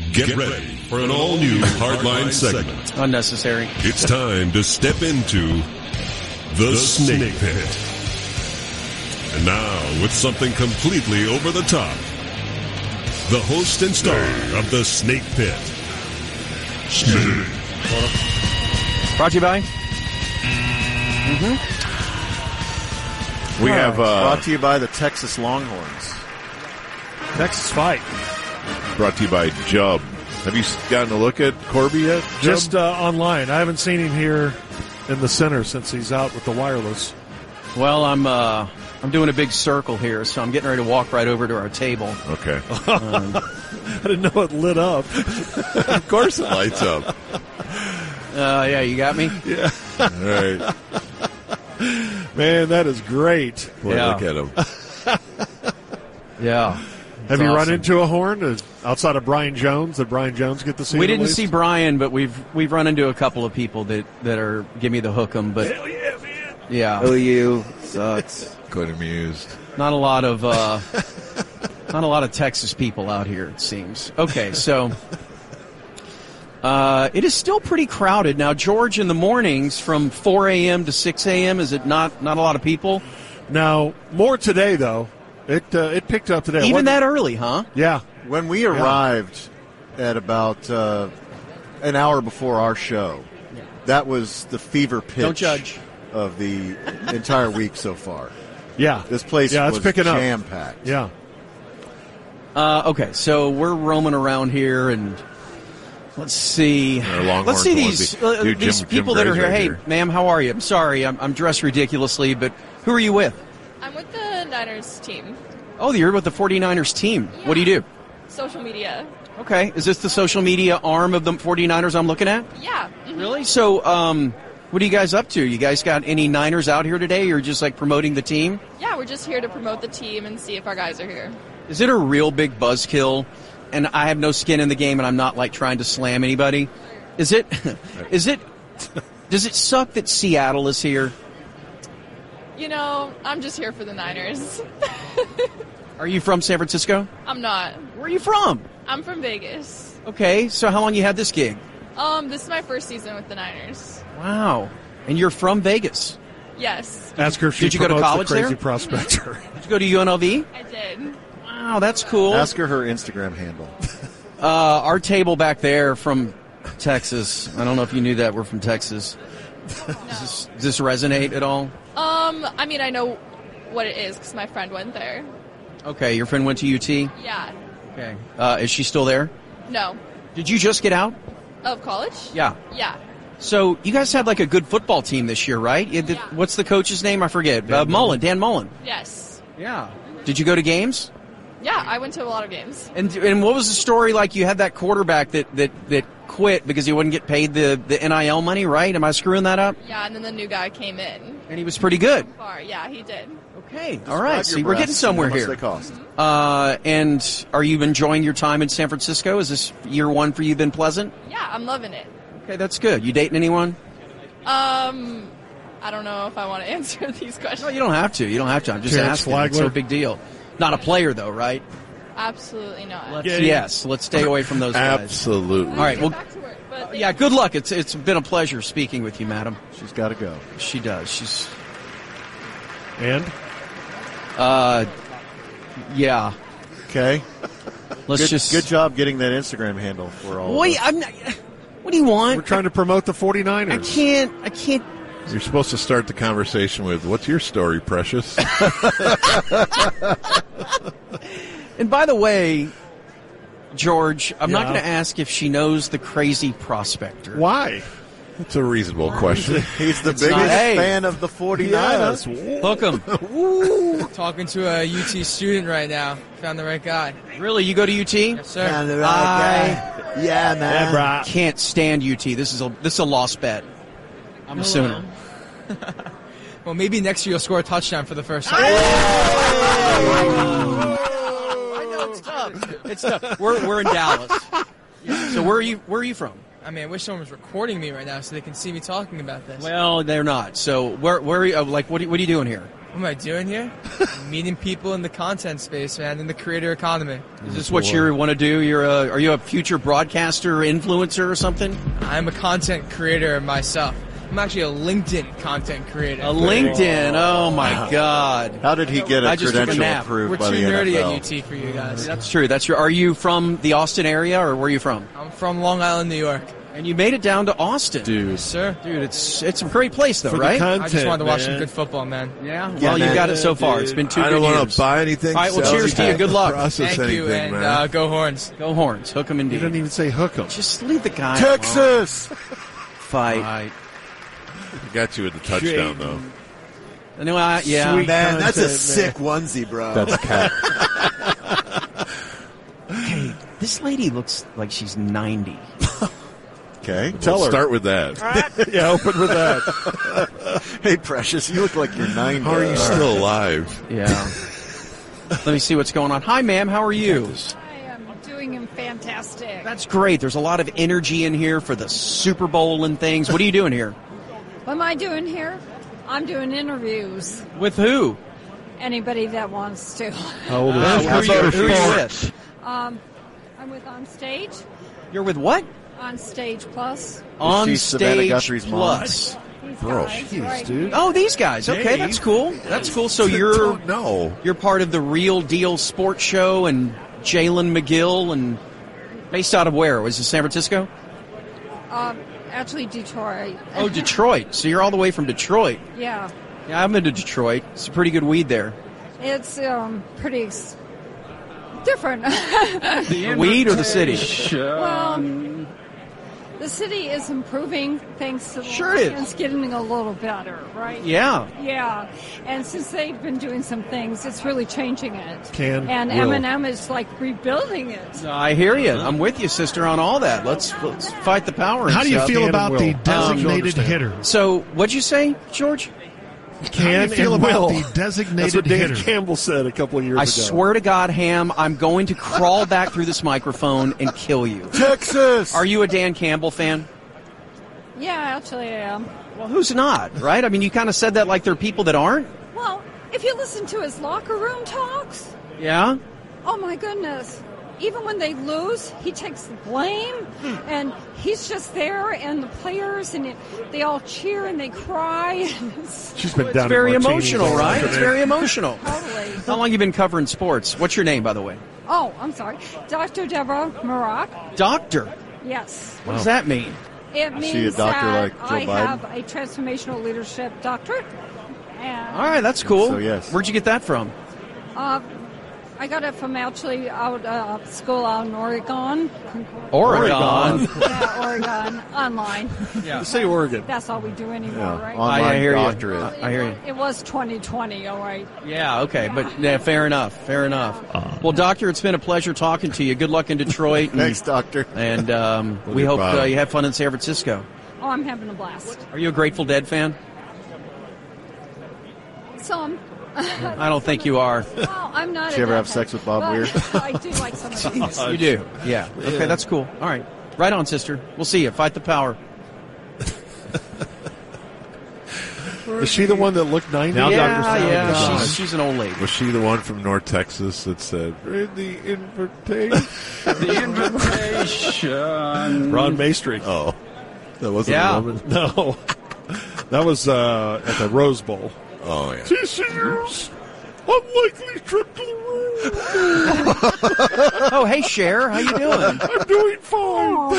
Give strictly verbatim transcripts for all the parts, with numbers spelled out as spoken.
Get ready for an all-new Hardline segment. Unnecessary. It's time to step into the Snake Pit. And now, with something completely over the top, the host and star of the Snake Pit, Snake. Brought to you by? Mm-hmm. We have uh, brought to you by the Texas Longhorns. Texas Fight. Brought to you by Jubb. Have you gotten a look at Corby yet, Jubb? Just uh, online. I haven't seen him here in the center since he's out with the wireless. Well, I'm uh, I'm doing a big circle here, so I'm getting ready to walk right over to our table. Okay. Um, I didn't know it lit up. Of course it lights up. Uh, yeah, you got me? Yeah. All right. Man, that is great. Boy, yeah. Look at him. Yeah. Have you awesome. run into a horn uh, outside of Brian Jones? Did Brian Jones get to see We it didn't at least? see Brian, but we've we've run into a couple of people that, that are give me the hook'em. But Hell yeah, man. yeah, O U sucks. Quite amused. not a lot of uh, not a lot of Texas people out here, it seems. Okay, so uh, it is still pretty crowded now. George, in the mornings from four a.m. to six a.m., is it not not a lot of people? Now, more today, though. It uh, it picked up today. Even that early, huh? Yeah. When we arrived at about uh, an hour before our show, that was the fever pitch Don't judge. of the entire week so far. Yeah. This place yeah, was it's picking up. jam-packed. Yeah. Uh, okay, so we're roaming around here, and let's see. Our Longhorns Let's see will these be- uh, Dude, these Jim- people Jim that are Gray's here. right Hey, here. ma'am, how are you? I'm sorry, I'm, I'm dressed ridiculously, but who are you with? I'm with the Niners team. Oh, you're with the forty-niners team. What do you do? Social media. Okay, is this the social media arm of the forty-niners I'm looking at? Yeah. mhm. Really? So, um, what are you guys up to? You guys got any Niners out here today, or just like promoting the team? Yeah, we're just here to promote the team and see if our guys are here. Is it a real big buzzkill? And I have no skin in the game, and I'm not like trying to slam anybody. Is it? Is it? Does it suck that Seattle is here? You know, I'm just here for the Niners. Are you from San Francisco? I'm not. Where are you from? I'm from Vegas. Okay, so how long you had this gig? Um, this is my first season with the Niners. Wow. And you're from Vegas. Yes, Ask her if she Did you go to promotes college the crazy there? prospector. Did you go to U N L V? I did. Wow, that's cool. Ask her her Instagram handle. Uh, our table back there from Texas. I don't know if you knew that we're from Texas. Does, this, does this resonate at all? Um, I mean, I know what it is because my friend went there. Okay, your friend went to U T? Yeah. Okay. Uh, is she still there? No. Did you just get out? Of college? Yeah. Yeah. So you guys had like a good football team this year, right? You did- Yeah. What's the coach's name? I forget. Uh, Mullen, Dan Mullen. Yes. Yeah. Did you go to games? Yeah, I went to a lot of games. And and what was the story like? You had that quarterback that, that, that quit because he wouldn't get paid the, the N I L money, right? Am I screwing that up? Yeah, and then the new guy came in. And he was pretty good. Far. Yeah, he did. Okay. All right. Describe See, your we're getting breasts and somewhere how much here. They cost. Uh, and are you enjoying your time in San Francisco? Is this year one for you been pleasant? Yeah, I'm loving it. Okay, that's good. You dating anyone? Um, I don't know if I want to answer these questions. No, you don't have to. You don't have to. I'm just Terrence asking. It's no Flagler? big deal. Not a player, though, right? Absolutely not. Let's, Yeah. yes. Let's stay away from those guys. Absolutely. All right. Well, Back to work, but thank yeah. you. Good luck. It's it's been a pleasure speaking with you, madam. She's got to go. She does. She's. And? Uh, yeah. Okay. Let's Good, just. good job getting that Instagram handle for all. Wait, of us. I'm not. What do you want? We're trying to promote the I forty-niners. can't. I can't. You're supposed to start the conversation with, "What's your story, Precious?" And by the way, George, I'm not Yeah. going to ask if she knows the crazy prospector. Why? It's a reasonable question. He's the It's biggest not- hey. fan of the forty-niners. Hook 'em. Talking to a U T student right now. Found the right guy. Really? You go to U T? Yes, sir. Found the right I- guy. Yeah, man. Yeah, brah. Can't stand U T. This is a this is a lost bet. I'm a Sooner. Well, maybe next year you'll score a touchdown for the first time. I know it's tough. It's tough. We're we're in Dallas. So where are you where are you from? I mean, I wish someone was recording me right now so they can see me talking about this. Well, they're not. So where where are you, uh, like what are, you- what are you doing here? What am I doing here? Meeting people in the content space, man, in the creator economy. Is this what you want to do? You're a, are you a future broadcaster, influencer, or something? I'm a content creator myself. I'm actually a LinkedIn content creator. A LinkedIn. Oh my God! How did he get a I just took a credential nap. approved We're by too the nerdy N F L? at U T for you guys. That's true. That's true. Are you from the Austin area, or where are you from? I'm from Long Island, New York. And you made it down to Austin, Dude. Sir, Dude, it's it's a great place, though, For the right? content, I just wanted to watch some man. good football, man. yeah. Well, Yeah, you man. got it so far. Dude, It's been two I good don't want years. to buy anything. All right, well, sell cheers to you. anything, Good luck. Process Thank you, anything, and man. uh, go Horns. Go Horns. Hook 'em You indeed. didn't even say hook 'em. Just leave the guy Texas. alone. Fight. Right. Got you with the touchdown, though. Anyway, I, yeah. Sweet. Man, that's a Content, sick onesie, bro. That's cat. Hey, this lady looks like she's ninety. Okay. Tell We'll her. start with that. Yeah, open with that. Hey, Precious, you look like you're ninety. How are you still alive? Yeah. Let me see what's going on. Hi, ma'am. How are you? I am doing him fantastic. That's great. There's a lot of energy in here for the Super Bowl and things. What are you doing here? What am I doing here? I'm doing interviews. With who? Anybody that wants to. How old is Uh, she? who are you, who are you with? Um, I'm with On Stage. You're with what? On Stage Plus. On she Savannah Stage Guthrie's mom? Plus. These Bro, guys, Jeez, right dude. here. Oh, these guys. Okay, Dave. that's cool. That's cool. So you're Don't know. you're part of the Real Deal Sports Show and Jalen McGill, and based out of where? Was it San Francisco? Um, actually, Detroit. Oh, Detroit. So you're all the way from Detroit. Yeah. Yeah, I've been to Detroit. It's a pretty good weed there. It's um, pretty ex- different. The weed or the city? well, um, the city is improving thanks to the Sure it is. Lions getting a little better, right? Yeah. Yeah, and since they've been doing some things, it's really changing it. Can, and will. Eminem is like rebuilding it. I hear you. I'm with you, sister, on all that. Let's let's fight the power. and How do you stuff. feel Can and about will. the Um, designated understand. hitter? So, what'd you say, George? How do Can you feel and about will. the That's designated what Dan hitter? Campbell said a couple of years I ago. swear to God, Ham, I'm going to crawl back through this microphone and kill you. Texas. Are you a Dan Campbell fan? Yeah, actually, I am. Well, who's not, right? I mean, you kind of said that like there are people that aren't. Well, if you listen to his locker room talks, Yeah? oh my goodness. Even when they lose, he takes the blame, and he's just there, and the players, and it, they all cheer and they cry. She's been It's down at very Martini's emotional, all right? It's afternoon. very emotional. Totally. How long you been covering sports? What's your name, by the way? Oh, I'm sorry. Doctor Deborah Marak. Doctor. Yes. What does that mean? It Is means she a doctor that like Joe I Biden? have a transformational leadership doctorate. And, All right, that's cool. So, yes. Where'd you get that from? Uh, I got it from actually out uh, school out in Oregon. Oregon. Yeah, Oregon. Online. Yeah. Say Oregon. That's all we do anymore, Yeah, right? online I hear you. doctorate. Uh, I hear you. It was twenty twenty, all right. Yeah, okay, but yeah, fair enough, fair enough. Well, Doctor, it's been a pleasure talking to you. Good luck in Detroit. And, Thanks, Doctor. And um, we your hope uh, bottom. you have fun in San Francisco. Oh, I'm having a blast. Are you a Grateful Dead fan? Some. I don't think you are. Well, I'm not. Did you a ever have deadhead, sex with Bob but Weir? I do like some of these. You do? Yeah. Okay, that's cool. All right. Right on, sister. We'll see you. Fight the power. Is she the one that looked ninety? Now yeah, Doctor Sally yeah. goes on. She's, she's an old lady. Was she the one from North Texas that said, "Read the invitation"? The invitation. Ron Maestri. Oh, that wasn't Yeah. a woman. No. That was uh, at the Rose Bowl. Oh yeah. This year's unlikely trip to the room. Oh, hey, Cher. How you doing? I'm doing fine.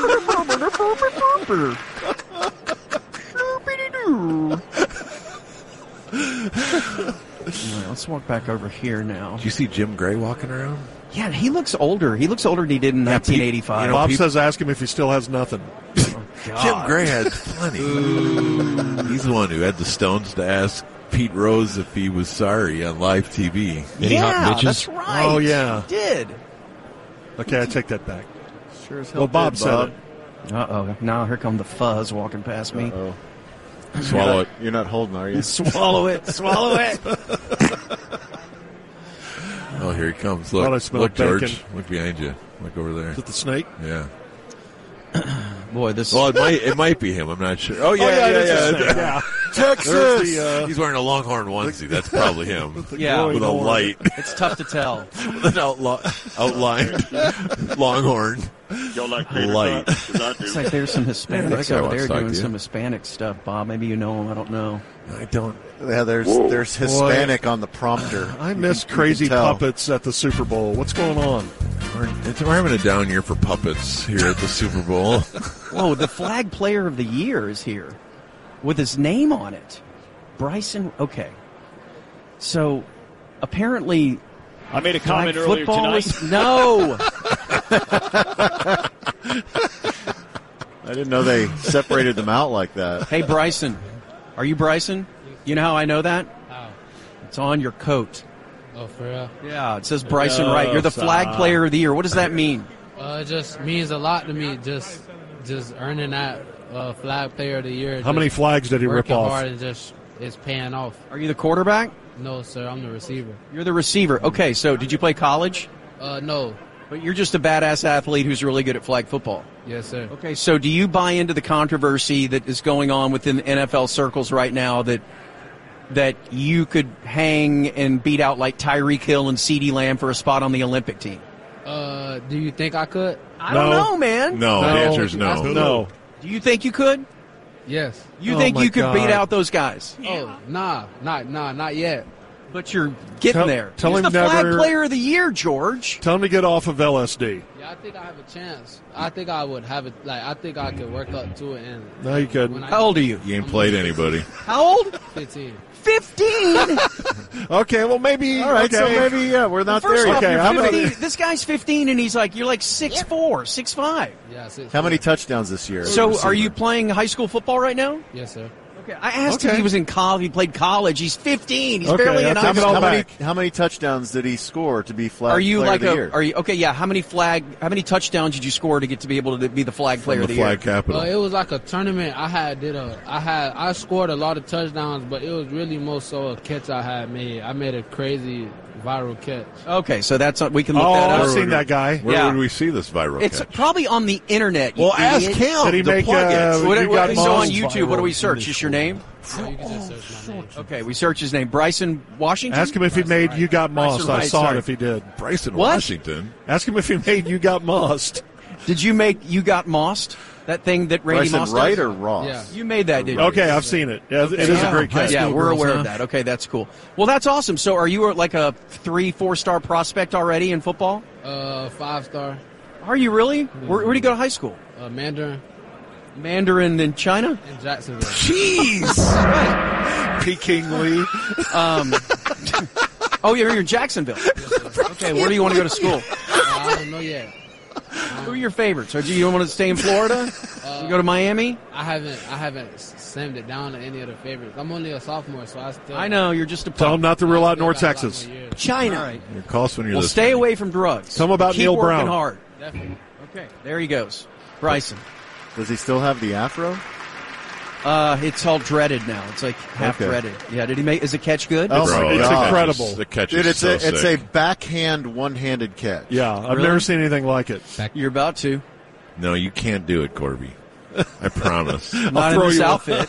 All right, let's walk back over here now. Did you see Jim Gray walking around? Yeah, he looks older. He looks older than he did in nineteen eighty-five. you know, Bob people- says ask him if he still has nothing. Jim Gray had plenty. He's the one who had the stones to ask Pete Rose if he was sorry on live T V. Any hot yeah, bitches? that's right. Oh, yeah. He did. Okay, I take that back. Sure as hell Well, Bob did, said Bob. it. Uh-oh. Now here come the fuzz walking past me. Oh, Swallow it. you're not holding, are you? Swallow it. Swallow it. Oh, here he comes. Thought I Look, smelled look, George. bacon. Look behind you. Look over there. Is it the snake? Yeah. Boy, this Well, it might it might be him. I'm not sure. Oh yeah, Oh, yeah, yeah, it is yeah. a snake. Yeah. Texas. There's the, uh, He's wearing a Longhorn onesie. That's probably him. Yeah. With a light. It's tough to tell. With an outli- outlined Longhorn Y'all like tater light. tots? 'Cause I do. It's like there's some Hispanics that guy over wants there to talk doing to you. some Hispanic stuff, Bob. Maybe you know him. I don't know. I don't. Yeah, there's there's Hispanic on the prompter. I You miss can- you crazy can tell. puppets at the Super Bowl. What's going on? We're, it's, we're having a down year for puppets here at the Super Bowl. Whoa, the flag player of the year is here with his name on it. Bryson. Okay. So apparently I made a flag comment earlier football tonight. was no. I didn't know they separated them out like that. Hey, Bryson. Are you Bryson? You know how I know that? How? It's on your coat. Oh, for real? Yeah, it says Bryson No, Wright. You're the flag stop. player of the year. What does that mean? Uh, it just means a lot to me. Just, just earning that uh, flag player of the year. How many Just flags did he rip working off? hard and just it's paying off. Are you the quarterback? No, sir, I'm the receiver. You're the receiver. Okay, so did you play college? Uh, no. But you're just a badass athlete who's really good at flag football. Yes, sir. Okay, so do you buy into the controversy that is going on within N F L circles right now that that you could hang and beat out like Tyreek Hill and CeeDee Lamb for a spot on the Olympic team? Uh, do you think I could? I don't No. know, man. No, No. the answer is no. No. Do you think you could? Yes. You Oh, think my you could God. beat out those guys? Oh, nah, not, nah, not yet. But you're getting Tell- there. tell He's him the flag never- player of the year, George. Tell him to get off of L S D. Yeah, I think I have a chance. I think I would have it. Like, I think I could work up to it. And No, you couldn't. when I- How old are you? You ain't played anybody. How old? fifteen. fifteen. Okay, well, maybe. All right, okay. so maybe yeah, we're not First there off, yet. Okay, you're I'm gonna- fifteen. This guy's fifteen, and he's like, you're like six four, six five. Yeah. Six, How many touchdowns this year? So, are you playing high school football right now? Yes, sir. Okay, I asked if Okay. he was in college. He played college. He's fifteen. He's Okay, barely I'll in take high it How, all school. many, back. how many touchdowns did he score to be flag Are you player like of the a? year? Are you okay? Yeah. How many flag? How many touchdowns did you score to get to be able to be the flag player From of the the flag year? capital. Uh, it was like a tournament. I had did a. I had. I scored a lot of touchdowns, but it was really more so a catch I had made. I made a crazy viral catch. Okay, so that's we can look Oh, that I've up. seen that guy. Where yeah. would we see this viral It's catch? probably on the internet. You Well, ask idiot. him Did he to make, plug uh, it. What, You what- got so on Moss YouTube, what do we viral. search? Just your name? So you can just search my name. Okay, we search his name. Bryson Washington? Ask him if he made You Got Mossed. I Wright, saw sorry. it if he did. Bryson What? Washington. Ask him if he made You Got Mossed. Did you make You Got Mossed? That thing that Randy Bryson Moss Wright does? or Ross? Yeah. You made that, did you? Okay, I've seen it. Yeah, it is a Yeah. great catch. Yeah, we're Girls, aware huh? of that. Okay, that's cool. Well, that's awesome. So are you like a three, four star prospect already in football? Uh, five star. Are you really? Where, where do you go to high school? Uh, Mandarin Mandarin in China? in Jacksonville. Jeez! Peking Lee. Um, oh, you're in Jacksonville. Okay, where do you want to go to school? Uh, I don't know yet. Who are your favorites? Or do you want to stay in Florida? You go to Miami? I haven't. I haven't slammed it down to any of the favorites. I'm only a sophomore, so I still. I know, you're just a Tell pup. him not to rule out still North got a lot Texas. more years. China. All right. Your call us when you're Well, listening. stay away from drugs. Tell him about Keep Neil working Brown. hard. Definitely. Okay, there he goes. Bryson. Does he still have the afro? Uh, it's all dreaded now. It's like half Okay. dreaded. Yeah, did he make, is the catch good? Oh, Bro, my It's the catch is- incredible. The catch Dude, is it's so a it's a sick. backhand one-handed catch. Yeah, I've Really? never seen anything like it. You're about to. No, you can't do it, Corby. I promise. In Not in throw this you one. outfit.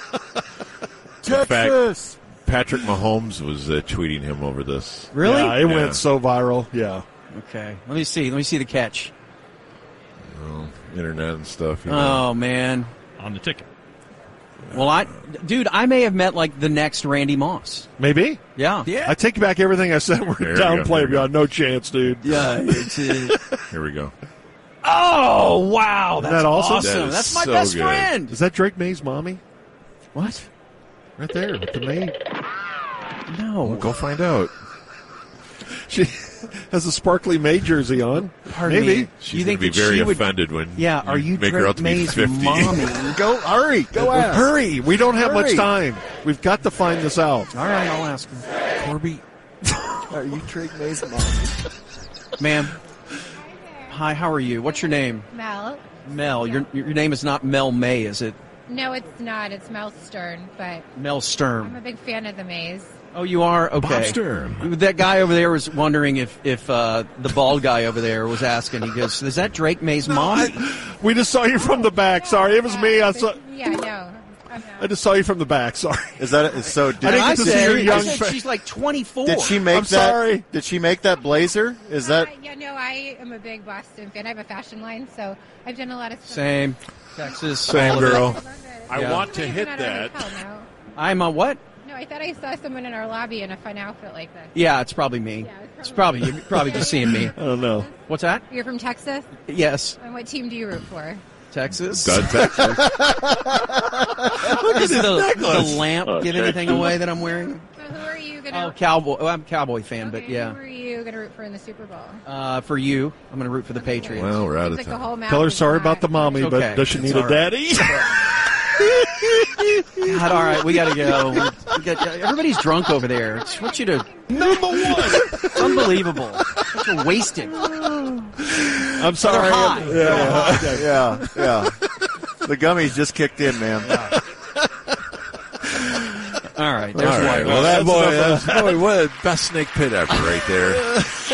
Texas. Patrick Mahomes was uh, tweeting him over this. Really? Yeah, it Yeah. went so viral. Yeah. Okay, let me see. Let me see the catch. Oh, internet and stuff. You know. Oh, man. On the ticket. Well, I, dude, I may have met like the next Randy Moss. Maybe. Yeah. I take back everything I said. We're There we go, there downplaying. we go. God, no chance, dude. Yeah. It's, uh, Here we go. oh, wow. That's that awesome? awesome. That is That's my so best good. friend. Is that Drake May's mommy? What? Right there with the May. No. Go find out. She has a sparkly May jersey on. Pardon Maybe. me. She's you going think to be that very she would, offended when Yeah, are you make her out Drake to be May's fifty. mommy? Go, hurry, go ask. Hurry! We don't have much Hurry. time. We've got to find this out. All right, I'll ask him. Corby. Are you Drake May's mom? Ma'am. Hi, how are you? What's your name? Mel. Mel. Your your name is not Mel May, is it? No, it's not. It's Mel Stern, but Mel I'm Sturm. a big fan of the Maze. Oh, you are? Okay. Bob Sturm. That guy over there was wondering if, if uh, the bald guy over there was asking. He goes, is that Drake May's mom? We just saw you from the back. Sorry, it was me. I saw. Yeah, no. I just saw you from the back. Sorry. Is that is so? Did, I didn't get to see your I young said fa- she's like twenty-four. did she make I'm that? sorry. Did she make that blazer? Is that? Uh, yeah, no, I am a big Boston fan. I have a fashion line, so I've done a lot of stuff. Same. Texas. Same all of it. girl. I love it. I Yeah. want to Why is it hit not at our that. hotel now? I'm a what? No, I thought I saw someone in our lobby in a fun outfit like this. Yeah, it's probably me. Yeah, It's probably you're probably just seeing me. I don't know. What's that? You're from Texas? Yes, And what team do you root for? Texas. Done Texas. Look at the, the lamp Oh, give anything away that I'm wearing? So who are you going Oh, to cowboy. Well, I'm a cowboy fan, but Who yeah. are you going to root for in the Super Bowl? Uh, for you, I'm going to root for the Patriots. Well, we're out of It's like a time. whole map Tell her is sorry not- about the mommy, It's but okay. does she It's need all a right. daddy? God, all right, we got to go. We got, everybody's drunk over there. I just want you to. Number one. It's unbelievable. Such a wasted. I'm sorry. high. Yeah, yeah. Yeah, yeah. The gummies just kicked in, man. All right, All there's right. why. Well, that That's boy, enough that's, boy, what a best snake pit ever right there.